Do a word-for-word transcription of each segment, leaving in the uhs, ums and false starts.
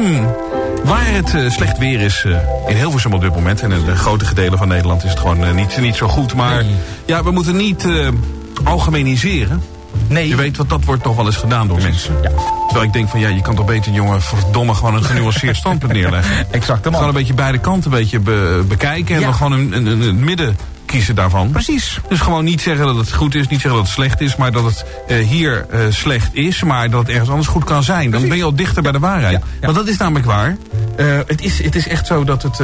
Hmm. Waar het uh, slecht weer is uh, in Hilversum op dit moment... en in de grote gedelen van Nederland is het gewoon uh, niet, niet zo goed. Maar nee. ja, we moeten niet uh, algemeniseren. Nee. Je weet, wat dat wordt toch wel eens gedaan door mensen. Ja. Terwijl ik denk van, ja, je kan toch beter, jongen, verdomme, gewoon een genuanceerd standpunt neerleggen. Exact. Gewoon een beetje beide kanten een beetje be- bekijken... en ja. dan gewoon een, een, een, een midden kiezen daarvan. Precies. Dus gewoon niet zeggen dat het goed is, niet zeggen dat het slecht is... maar dat het uh, hier uh, slecht is, maar dat het ergens anders goed kan zijn. Dan ben je al dichter bij de waarheid. Ja, ja. Want dat is namelijk waar. Uh, het, is, het is echt zo dat het... Uh,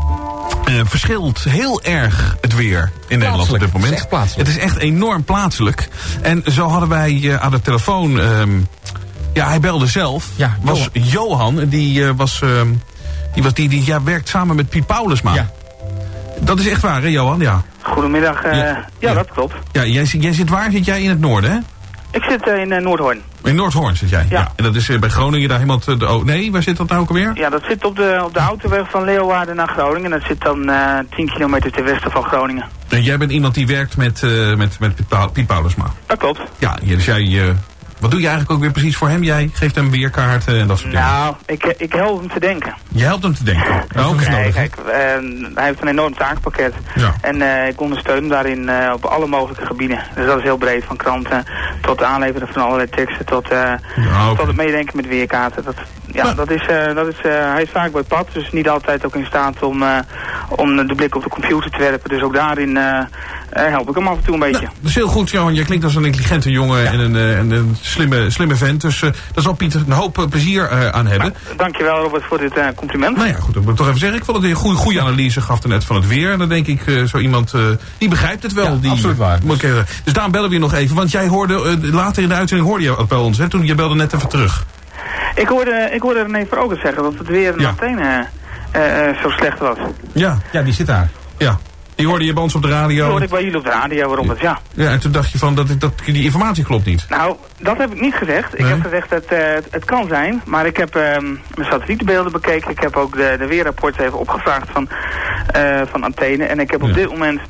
Uh, verschilt heel erg het weer in Nederland op dit moment. Het is echt, het is echt enorm plaatselijk. En zo hadden wij uh, aan de telefoon... Um, ja, hij belde zelf. Ja, was Johan. Johan die, uh, was, uh, die, was, die, die ja, werkt samen met Piet Paulusma. Ja. Dat is echt waar, hè, Johan? Ja. Goedemiddag. Uh, ja, ja, ja, dat klopt. Ja, jij, jij zit waar? Zit jij in het noorden, hè? Ik zit uh, in uh, Noordhoorn. In Noordhoorn zit jij? Ja. ja. En dat is uh, bij Groningen daar helemaal... Te, oh, nee, waar zit dat nou ook alweer? Ja, dat zit op de, op de autoweg van Leeuwarden naar Groningen. Dat zit dan uh, tien kilometer ten westen van Groningen. En jij bent iemand die werkt met, uh, met, met Piet Paulusma? Dat klopt. Ja, dus jij... Uh, wat doe je eigenlijk ook weer precies voor hem? Jij geeft hem weerkaarten en dat soort dingen. Nou, ik, ik help hem te denken. Je helpt hem te denken? Oh, Oké. Okay. Kijk, uh, hij heeft een enorm taakpakket. Ja. En uh, ik ondersteun hem daarin uh, op alle mogelijke gebieden. Dus dat is heel breed. Van kranten tot het aanleveren van allerlei teksten. Tot, uh, ja, okay. tot het meedenken met weerkaarten. Dat, ja, maar, dat is, uh, dat is, uh, hij is vaak bij het pad. Dus niet altijd ook in staat om, uh, om de blik op de computer te werpen. Dus ook daarin uh, uh, help ik hem af en toe een beetje. Nou, dat is heel goed, Johan. Jij klinkt als een intelligente jongen ja. en een, uh, een, een slimme, slimme vent. Dus uh, daar zal Piet een hoop uh, plezier uh, aan hebben. Nou, dankjewel, Robert, voor dit uh, compliment. Nou ja, goed. Ik moet toch even zeggen. Ik vond het een goede, goede analyse gaf net van het weer. En dan denk ik, uh, zo iemand, uh, die begrijpt het wel. Ja, die, absoluut waar. Moet ik, uh, dus daarom bellen we je nog even. Want jij hoorde, uh, later in de uitzending hoorde je bij ons, hè? Toen je belde net even terug. Ik hoorde, ik hoorde René Vroger zeggen dat het weer in ja. Athene uh, uh, zo slecht was. Ja. Ja, die zit daar. Ja. Die hoorde je bij ons op de radio. Die hoorde ik bij jullie op de radio, waarom het, ja. Ja, en toen dacht je van, dat, dat, die informatie klopt niet. Nou, dat heb ik niet gezegd. Ik nee. heb gezegd dat uh, het, het kan zijn. Maar ik heb uh, mijn satellietenbeelden bekeken. Ik heb ook de, de weerrapporten even opgevraagd van, uh, van Athene. En ik heb op ja. dit moment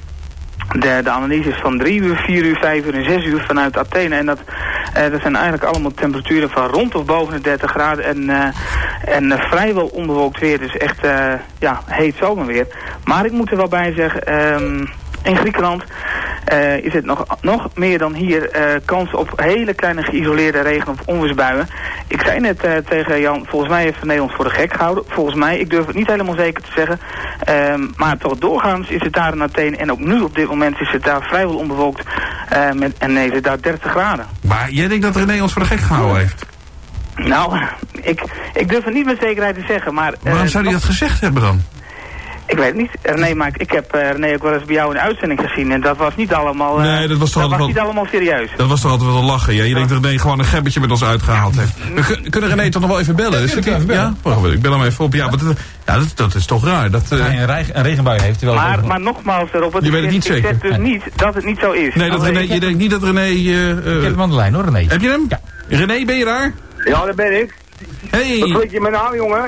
de, de analyses van drie uur, vier uur, vijf uur en zes uur vanuit Athene. En dat, uh, dat zijn eigenlijk allemaal temperaturen van rond of boven de dertig graden. En, uh, en uh, vrijwel onbewolkt weer. Dus echt uh, ja, heet zomerweer. Maar ik moet er wel bij zeggen... Um, in Griekenland uh, is het nog, nog meer dan hier uh, kans op hele kleine geïsoleerde regen- of onweersbuien. Ik zei net uh, tegen Jan, volgens mij heeft Nederland voor de gek gehouden. Volgens mij, ik durf het niet helemaal zeker te zeggen. Um, maar toch doorgaans is het daar in Athene. En ook nu op dit moment is het daar vrijwel onbewolkt. Uh, met, en nee, is het daar dertig graden. Maar jij denkt dat René ons voor de gek gehouden heeft? Nou, ik, ik durf het niet met zekerheid te zeggen. Maar uh, waarom zou hij dat gezegd hebben dan? Ik weet het niet. René, maar ik heb uh, René ook wel eens bij jou in de uitzending gezien. En dat was niet allemaal, uh, nee, dat was, toch dat was wel, niet allemaal serieus. Dat was toch altijd wel lachen. Ja? Je ja. denkt dat René gewoon een gebbetje met ons uitgehaald heeft. We kunnen René toch nog wel even bellen? Ja, dus even bellen. Ja? Oh, ik bel hem even op. Ja, maar dat, ja, dat, dat is toch raar. Dat, uh... hij een, reg, een regenbui heeft. Wel maar, maar nogmaals, Robert, je weet het niet ik, zeker. ik zeg dus niet dat het niet zo is. Nee, dat René, je denkt niet dat René... Uh, uh, ik heb hem aan de lijn hoor, René. Heb je hem? Ja. René, ben je daar? Ja, daar ben ik. Hey. Wat klik je mijn naam, jongen?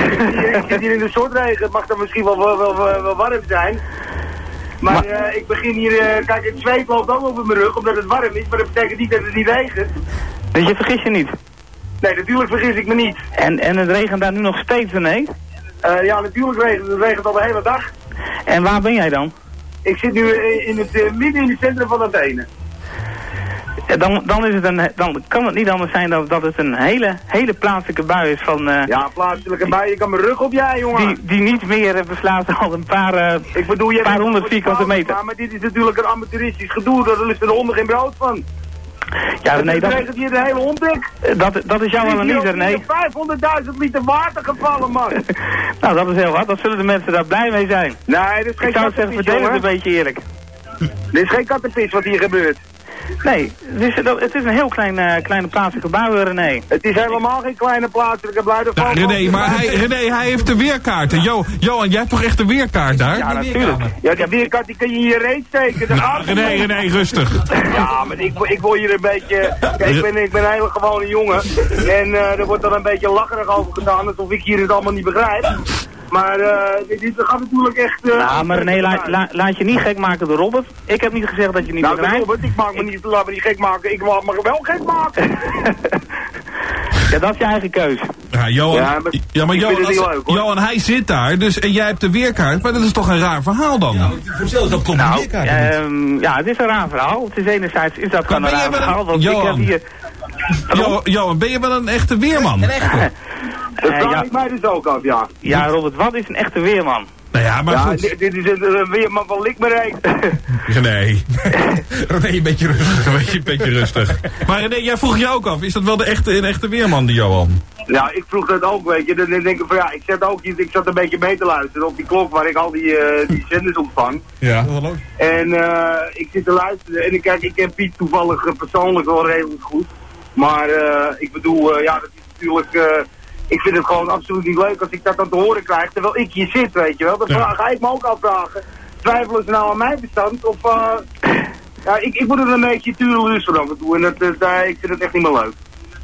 Ik zit hier in de soortregen. Het mag dan misschien wel, wel, wel, wel warm zijn. Maar, maar uh, ik begin hier... Uh, kijk, het zweet loopt ook over mijn rug, omdat het warm is. Maar dat betekent niet dat het niet regent. Dus je vergis je niet? Nee, natuurlijk vergis ik me niet. En, en het regent daar nu nog steeds, René? Uh, ja, natuurlijk regent het. Het regent al de hele dag. En waar ben jij dan? Ik zit nu in het, uh, midden in het centrum van Athene. Ja, dan, dan, is het een, dan kan het niet anders zijn dat, dat het een hele, hele plaatselijke bui is van... Uh, ja, plaatselijke bui. Je kan mijn rug op jij, jongen. Die, die niet meer uh, beslaat dan een paar, uh, ik bedoel, je paar honderd vierkante meter. Maar, maar dit is natuurlijk een amateuristisch gedoe. Daar ligt er de honden geen brood van. Ja, René, dat... regent hier de hele hondek. Dat, dat is jouw analyse, René. Er is vijfhonderdduizend liter water gevallen, man. Nou, dat is heel wat. Dat zullen de mensen daar blij mee zijn. Nee, dat is geen ik zou zeggen, verdelen het een beetje eerlijk. Dit is geen kattenpis wat hier gebeurt. Nee, het is, het is een heel klein, uh, kleine plaatselijke bui, René. Het is helemaal geen kleine plaatselijke bui. Nou, René, maar hij, René, hij heeft de weerkaarten. Jo, Johan, jij hebt toch echt de weerkaart daar? Ja, natuurlijk. Ja, die weerkaart die kan je in je reet steken. Nou, René, René, rustig. Ja, maar ik, ik word hier een beetje... Kijk, ik ben, ik ben een hele gewone jongen. En uh, er wordt dan een beetje lacherig over gedaan, alsof ik hier het allemaal niet begrijp. Maar uh, dit, dit gaat natuurlijk echt... Uh, nou, maar René, la, la, laat je niet gek maken door Robert. Ik heb niet gezegd dat je niet nou, begrijpt. Robert, ik maak me niet, laat me niet gek maken. Ik mag me wel gek maken. Ja, dat is je eigen keuze. Ja, Johan, ja, Ja, maar- ja, maar ik Johan, vind het als- niet leuk, hoor. Johan, hij zit daar, dus, en jij hebt de weerkaart. Maar dat is toch een raar verhaal dan? Ja, vertel eens, dat klopt Nou, niet. Nou, ehm, ja, het is een raar verhaal. Het is enerzijds is dat gewoon ben een jij raar wel een- verhaal. Want Johan. ik heb hier... Jo, Johan, ben je wel een echte weerman? Een echte. Dat Eh, vraag ja, ik mij dus ook af, ja. ja, Robert, wat is een echte weerman? Nou ja, maar Ja, goed. dit, dit is een, een weerman van Likmerijk. Nee, René, een beetje rustig. een beetje, een beetje rustig. Maar René, jij vroeg je ook af, is dat wel de echte, een echte weerman, die Johan? Ja, ik vroeg dat ook, weet je. Dan denk ik van ja, ik zat ook ik zat een beetje mee te luisteren op die klok waar ik al die, uh, die zenders ontvang. Ja. En uh, ik zit te luisteren en ik, kijk, ik ken Piet toevallig uh, persoonlijk wel redelijk goed. Maar uh, ik bedoel, uh, ja, dat is natuurlijk... Uh, ik vind het gewoon absoluut niet leuk als ik dat dan te horen krijg terwijl ik hier zit, weet je wel. Dan Ja. ga ik me ook afvragen. Twijfelen ze nou aan mijn bestand of... Uh, ja, ik, ik moet er een beetje tureluurs van af en toe en dat, dat, uh, ik vind het echt niet meer leuk.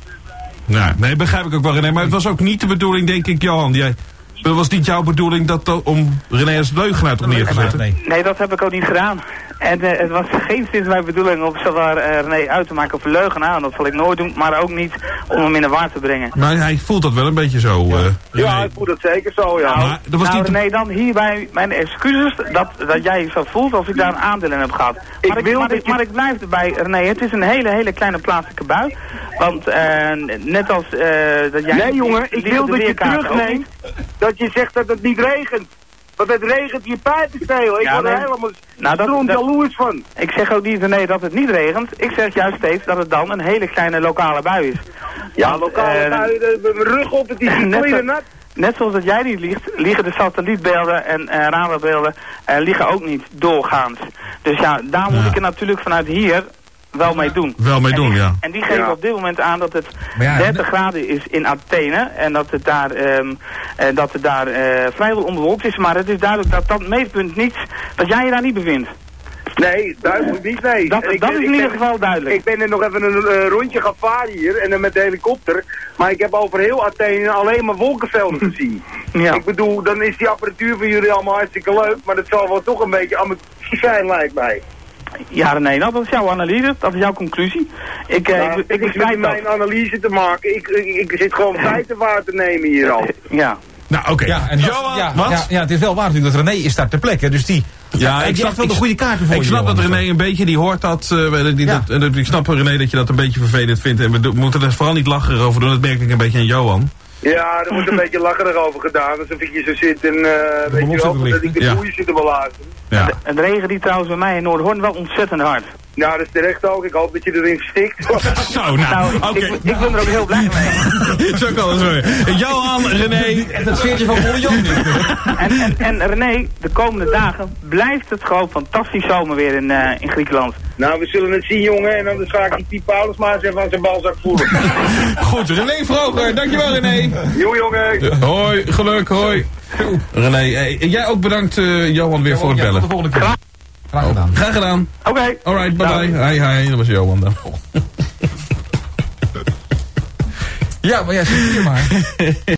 Nou, nee, begrijp ik ook wel, René. Maar het was ook niet de bedoeling, denk ik, Johan. Jij, het was niet jouw bedoeling dat, dat om René als leugenaar toch neer te zetten? Nee. Nee, dat heb ik ook niet gedaan. En uh, het was geen sinds mijn bedoeling om zowel uh, René uit te maken of een leugenaar. En dat zal ik nooit doen, maar ook niet om hem in de war te brengen. Maar hij voelt dat wel een beetje zo, uh, René. Ja, ik voel dat zeker zo, ja. Maar dat was nou niet... René, dan hierbij mijn excuses dat, dat jij je zo voelt als ik daar een aandeel in heb gehad. Ik maar, ik, wil maar, dat ik, je- maar ik blijf erbij, René, het is een hele, hele kleine plaatselijke bui. Want uh, net als uh, dat jij... Nee jongen, ik liggen wil de dat je weerkaarten ook terugneemt niet. dat je zegt dat het niet regent. Want het regent je pijpen stelen. Ik Ja, word er nee. helemaal Nou, dat- stront dat- jaloers van. Ik zeg ook niet, René, dat het niet regent. Ik zeg juist steeds dat het dan een hele kleine lokale bui is. Ja, Want, lokale eh, buien, de, de rug op, het is hier net, kleren zo- nat. net zoals dat jij niet liegt, liegen de satellietbeelden en uh, radarbeelden uh, liegen ook niet doorgaans. Dus ja, daar moet Ja. ik er natuurlijk vanuit hier wel mee doen. Wel mee En doen, die- ja. En die geven Ja. op dit moment aan dat het Maar ja, dertig graden is in Athene. En dat het daar, um, uh, dat het daar uh, vrijwel onbewolkt is. Maar het is duidelijk dat dat meetpunt niet, dat jij je daar niet bevindt. Nee, duidelijk niet, nee. Dat, En ik dat ben- is ik in ieder ben- geval duidelijk. Ik ben er nog even een uh, rondje gaan varen hier en dan met de helikopter. Maar ik heb over heel Athene alleen maar wolkenvelden gezien. Ja. Ik bedoel, dan is die apparatuur van jullie allemaal hartstikke leuk. Maar dat zal wel toch een beetje amateur zijn, lijkt mij. Ja, René, nou, dat is jouw analyse, dat is jouw conclusie. Ik, uh, Nou, ik, ik ik heb begrijp met mijn dat. analyse te maken. Ik, ik, ik zit gewoon feiten waar te nemen hier al. Ja. Nou, oké. Ja, en Johan, ja, wat? ja, ja, het is wel waar natuurlijk dat René is daar ter plekke. Dus die, Ja, die ik snap heeft wel de ik- goede kaarten voor Ik je, snap dat Johan. René een beetje, die hoort dat, uh, die, Ja. dat, en ik snap René dat je dat een beetje vervelend vindt. En we do- moeten er vooral niet lacherig over doen, dat merk ik een beetje aan Johan. Ja, er wordt een beetje lacherig over gedaan. Alsof ik hier zo zit en uh, weet je ballon wel, zit er dat ik de Ja. boeien zit te belazen. Ja. Het regen die trouwens bij mij in Noordhoorn wel ontzettend hard. Nou, dat is terecht ook. Ik hoop dat je erin stikt. Zo, nou, Nou, oké. ik, ik ben er ook heel blij mee. Zo kan het zo. Johan, René. Dat veertje van Bouillon nu. En, en, en René, de komende dagen blijft het gewoon fantastisch zomer weer in, uh, in Griekenland. Nou, we zullen het zien, jongen. En anders ga ik die Piet Paulus maar eens even aan zijn balzak voelen. Goed, René Vroger, dankjewel René. Jo, jongen. Hoi, geluk, hoi. René, hey, en jij ook bedankt uh, Johan weer voor het Ja, tot bellen. de volgende keer. Graag gedaan. Graag gedaan. Oké. Okay. Alright, bye bye. Hi, hi, dat was Johan dan. Ja, maar jij zit hier maar.